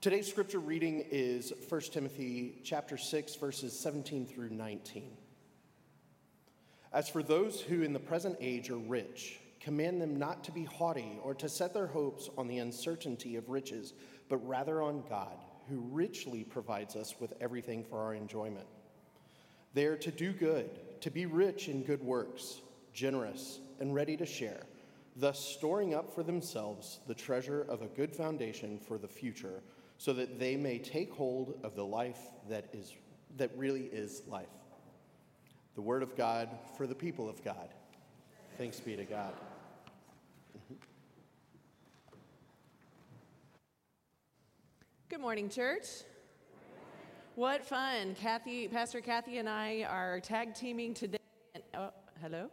Today's scripture reading is 1 Timothy chapter 6, verses 17 through 19. As for those who in the present age are rich, command them not to be haughty or to set their hopes on the uncertainty of riches, but rather on God, who richly provides us with everything for our enjoyment. They are to do good, to be rich in good works, generous and ready to share, thus storing up for themselves the treasure of a good foundation for the future, so that they may take hold of the life that really is life. The word of God for the people of God. Thanks be to God. Good morning, church. What fun. Pastor Kathy and I are tag teaming today. Hello.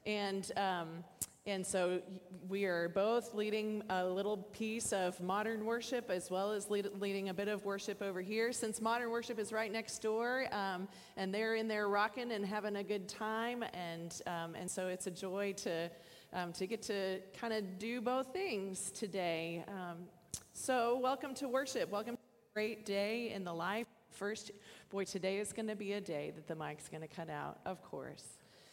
And so we are both leading a little piece of modern worship as well as leading a bit of worship over here. Since modern worship is right next door, and they're in there rocking and having a good time, and so it's a joy to get to kind of do both things today. So welcome to worship. Welcome to a great day in the life. First, boy, today is going to be a day that the mic's going to cut out, of course.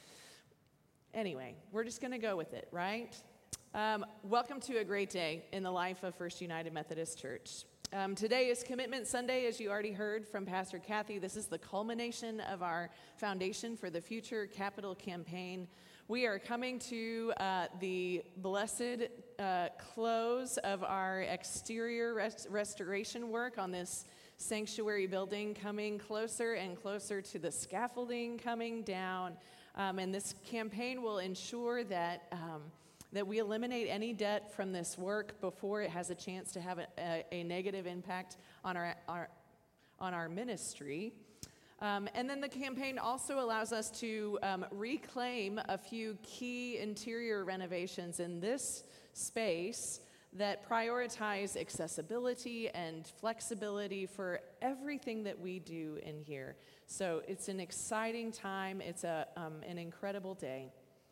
Anyway, we're just going to go with it, right? Welcome to a great day in the life of First United Methodist Church. Today is Commitment Sunday, as you already heard from Pastor Kathy. This is the culmination of our Foundation for the Future capital campaign. We are coming to the blessed close of our exterior restoration work on this sanctuary building, coming closer and closer to the scaffolding coming down. And this campaign will ensure that we eliminate any debt from this work before it has a chance to have a negative impact on our ministry. And then the campaign also allows us to reclaim a few key interior renovations in this space that prioritize accessibility and flexibility for everything that we do in here. So it's an exciting time. It's an incredible day.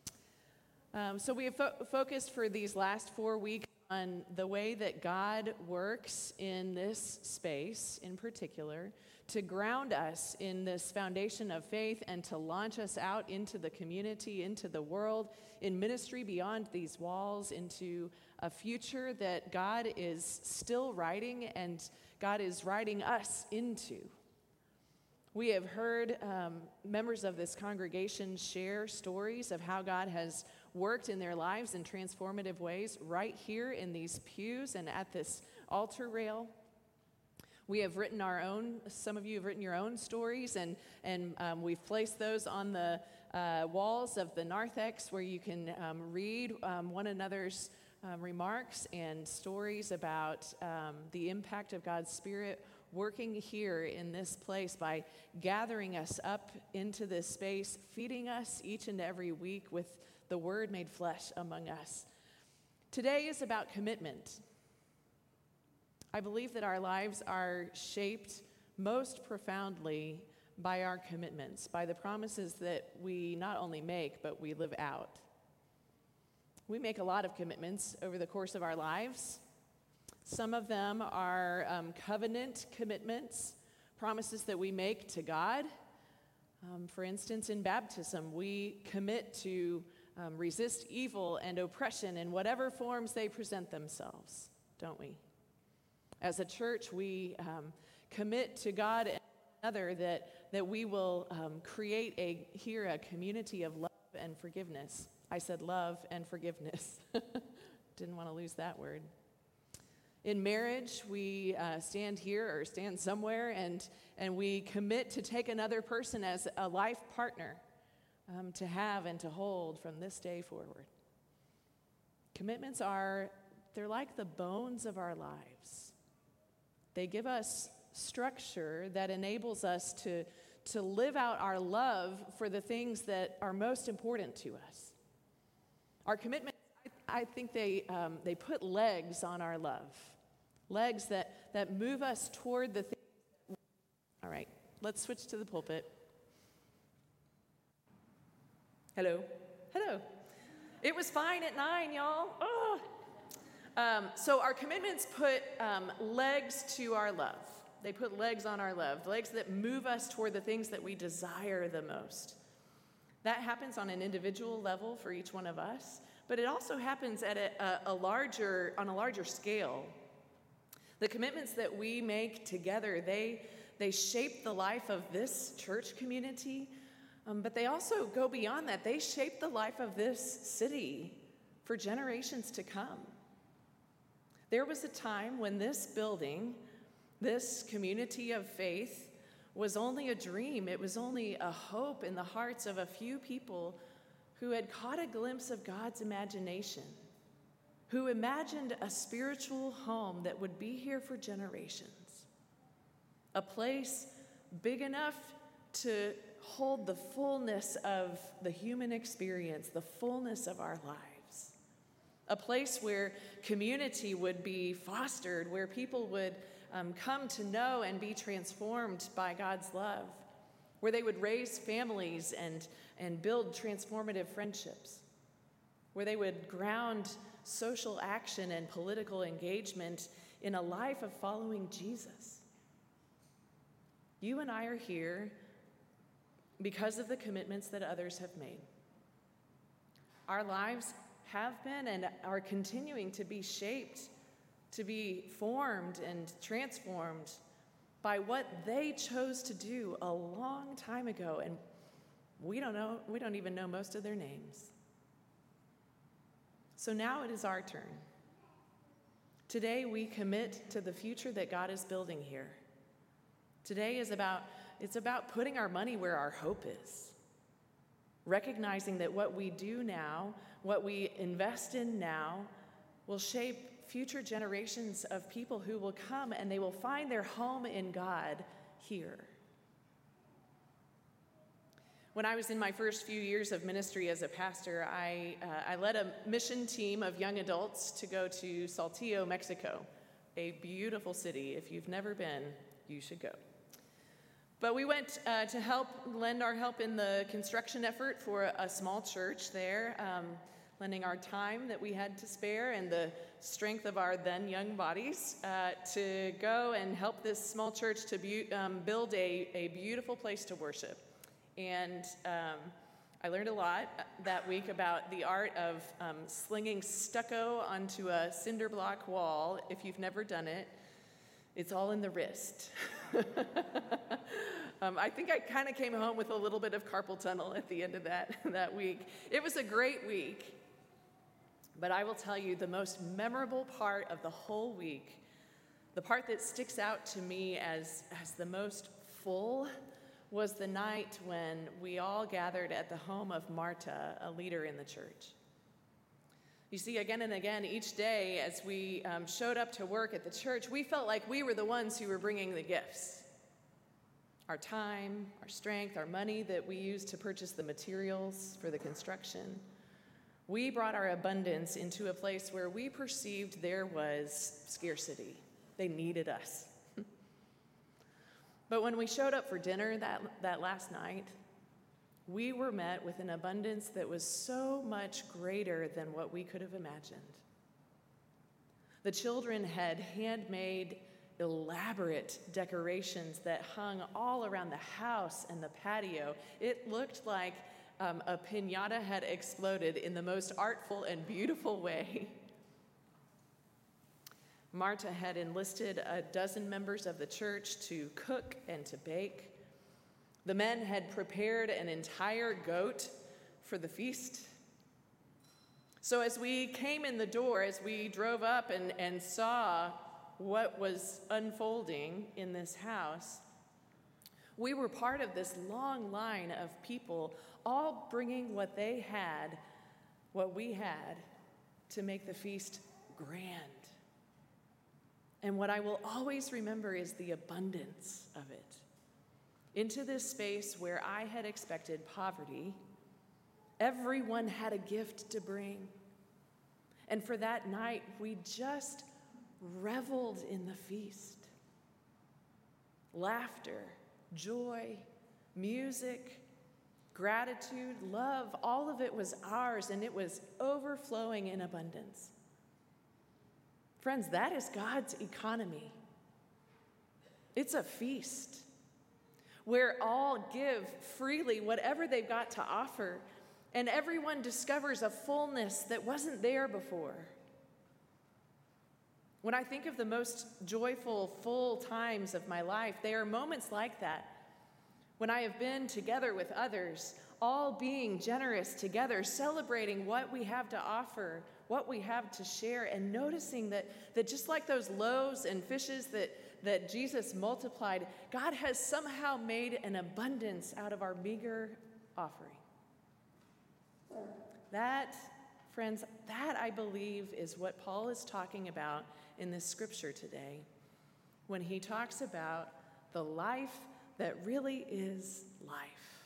So we have focused for these last 4 weeks on the way that God works in this space in particular to ground us in this foundation of faith and to launch us out into the community, into the world, in ministry beyond these walls, into a future that God is still writing and God is writing us into. We have heard members of this congregation share stories of how God has worked in their lives in transformative ways right here in these pews and at this altar rail. We have written some of you have written your own stories, and we've placed those on the walls of the narthex where you can read one another's remarks and stories about the impact of God's Spirit working here in this place by gathering us up into this space, feeding us each and every week with the Word made flesh among us. Today is about commitment. I believe that our lives are shaped most profoundly by our commitments, by the promises that we not only make, but we live out. We make a lot of commitments over the course of our lives. Some of them are covenant commitments, promises that we make to God. For instance, in baptism, we commit to resist evil and oppression in whatever forms they present themselves, don't we? As a church, we commit to God and another that we will create a community of love and forgiveness. I said love and forgiveness. Didn't want to lose that word. In marriage, we stand here or stand somewhere and we commit to take another person as a life partner to have and to hold from this day forward. Commitments they're like the bones of our lives. They give us structure that enables us to live out our love for the things that are most important to us. Our commitments, I think they put legs on our love, legs that move us toward the things. All right, let's switch to the pulpit. Hello. It was fine at 9, y'all. Oh. So our commitments put legs to our love. They put legs on our love, legs that move us toward the things that we desire the most. That happens on an individual level for each one of us, but it also happens at on a larger scale. The commitments that we make together, they shape the life of this church community, but they also go beyond that. They shape the life of this city for generations to come. There was a time when this building, this community of faith, was only a dream. It was only a hope in the hearts of a few people who had caught a glimpse of God's imagination, who imagined a spiritual home that would be here for generations, a place big enough to hold the fullness of the human experience, the fullness of our lives, a place where community would be fostered, where people would come to know and be transformed by God's love, where they would raise families and build transformative friendships, where they would ground social action and political engagement in a life of following Jesus. You and I are here because of the commitments that others have made. Our lives have been and are continuing to be shaped, to be formed and transformed by what they chose to do a long time ago, and we don't even know most of their names. So now it is our turn. Today we commit to the future that God is building here. Today it's about putting our money where our hope is. Recognizing that what we do now, what we invest in now, will shape future generations of people who will come and they will find their home in God here. When I was in my first few years of ministry as a pastor, I led a mission team of young adults to go to Saltillo, Mexico, a beautiful city. If you've never been, you should go. But we went to lend our help in the construction effort for a small church there, lending our time that we had to spare and the strength of our then young bodies to go and help this small church to build a beautiful place to worship. And I learned a lot that week about the art of slinging stucco onto a cinder block wall. If you've never done it, it's all in the wrist. I think I kind of came home with a little bit of carpal tunnel at the end of that week. It was a great week, but I will tell you the most memorable part of the whole week, the part that sticks out to me as the most full, was the night when we all gathered at the home of Marta, a leader in the church. You see, again and again, each day as we showed up to work at the church, we felt like we were the ones who were bringing the gifts. Our time, our strength, our money that we used to purchase the materials for the construction. We brought our abundance into a place where we perceived there was scarcity. They needed us. But when we showed up for dinner that last night, we were met with an abundance that was so much greater than what we could have imagined. The children had handmade elaborate decorations that hung all around the house and the patio. It looked like a piñata had exploded in the most artful and beautiful way. Marta had enlisted a dozen members of the church to cook and to bake. The men had prepared an entire goat for the feast. So as we came in the door, as we drove up and saw what was unfolding in this house, we were part of this long line of people, all bringing what they had, what we had, to make the feast grand. And what I will always remember is the abundance of it. Into this space where I had expected poverty, everyone had a gift to bring. And for that night, we just reveled in the feast. Laughter, joy, music, gratitude, love, all of it was ours, and it was overflowing in abundance. Friends, that is God's economy. It's a feast where all give freely whatever they've got to offer, and everyone discovers a fullness that wasn't there before. When I think of the most joyful, full times of my life, they are moments like that, when I have been together with others, all being generous together, celebrating what we have to offer, what we have to share, and noticing that just like those loaves and fishes that Jesus multiplied, God has somehow made an abundance out of our meager offering. That, friends, that I believe is what Paul is talking about in this scripture today when he talks about the life that really is life.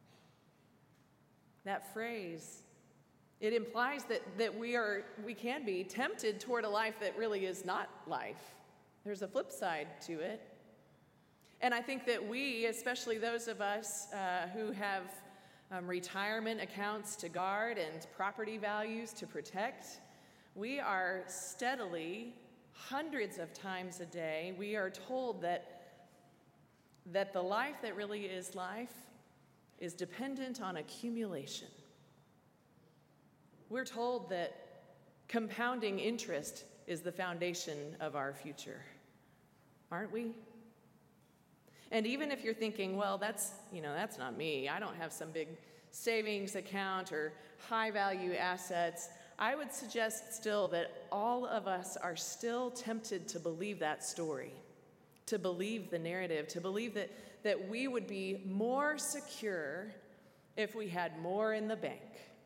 That phrase, it implies that we can be tempted toward a life that really is not life. There's a flip side to it. And I think that we, especially those of us who have retirement accounts to guard and property values to protect, we are steadily, hundreds of times a day, we are told that the life that really is life is dependent on accumulation. We're told that compounding interest is the foundation of our future, aren't we? And even if you're thinking, well, that's not me. I don't have some big savings account or high value assets. I would suggest still that all of us are still tempted to believe that story, to believe the narrative, to believe that we would be more secure if we had more in the bank.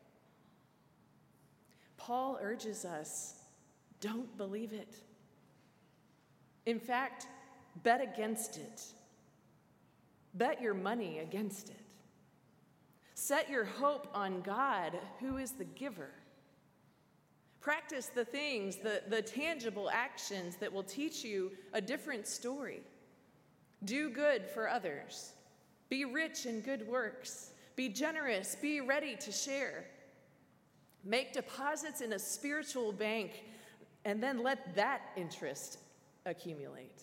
Paul urges us, don't believe it. In fact, bet against it. Bet your money against it. Set your hope on God, who is the giver. Practice the things, the tangible actions that will teach you a different story. Do good for others. Be rich in good works. Be generous. Be ready to share. Make deposits in a spiritual bank, and then let that interest accumulate.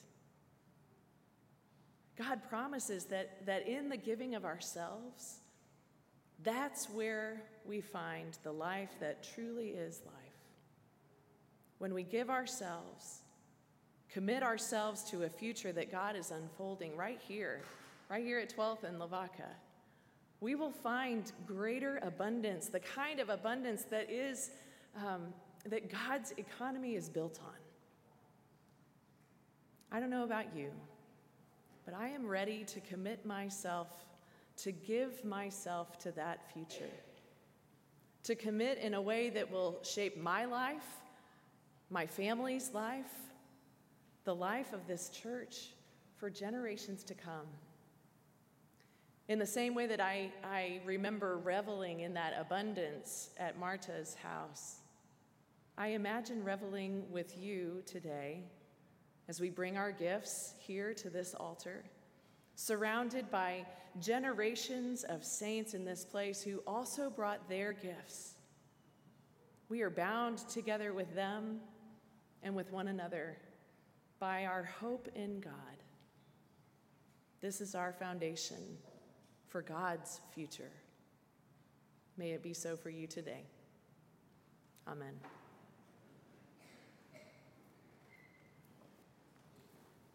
God promises that in the giving of ourselves, that's where we find the life that truly is life. When we give ourselves, commit ourselves to a future that God is unfolding right here at 12th and Lavaca, we will find greater abundance, the kind of abundance that is that God's economy is built on. I don't know about you, but I am ready to commit myself, to give myself to that future, to commit in a way that will shape my life, my family's life, the life of this church for generations to come. In the same way that I remember reveling in that abundance at Marta's house, I imagine reveling with you today as we bring our gifts here to this altar, surrounded by generations of saints in this place who also brought their gifts. We are bound together with them and with one another by our hope in God. This is our foundation for God's future. May it be so for you today. Amen.